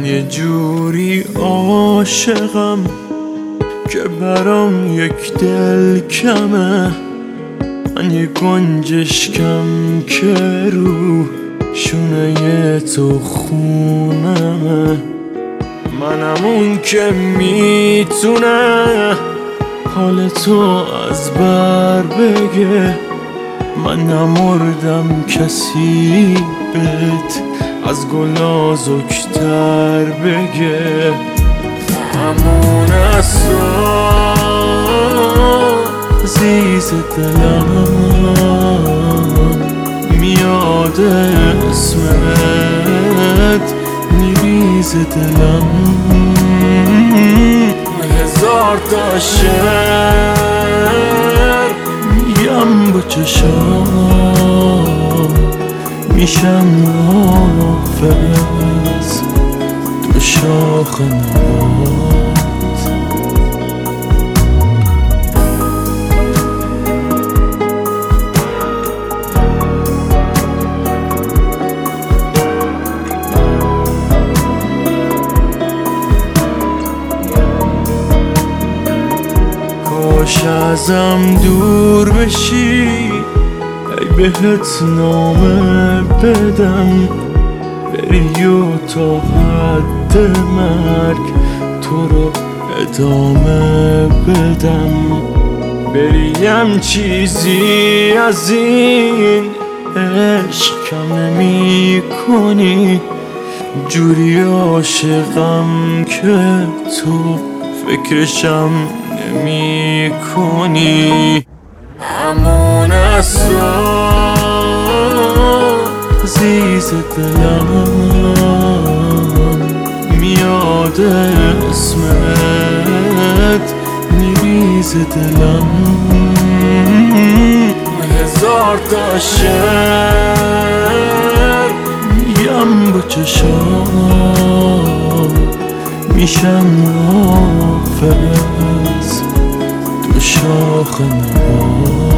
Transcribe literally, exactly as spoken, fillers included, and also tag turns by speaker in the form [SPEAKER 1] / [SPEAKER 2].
[SPEAKER 1] یه جوری عاشقم که برام یک دل کمه. من یه گنجشکم که رو شونه تو خونمه. منم اون که میتونه حال تو از بر بگه. من نمردم کسی بهت از گلا زکتر بگه. همون اسرار عزیز دلم میاد اسمت میریز دلم. هزار تا شعر میگم با چشام میشم حافظ تو شاخ نبات. کاش ازم دور بشی ای بهت نامه بدم. بری و تا حد مرگ تو رو ادامه بدم. بریم چیزی از این عشق کم نمی کنی. جوری عاشقم که تو فکرشم نمی کنی. همون اسرار عزیز دلم میاد اسمت میریز دلم. هزار تا شعر میگم با چشام میشم حافظ تو شاخ نبات.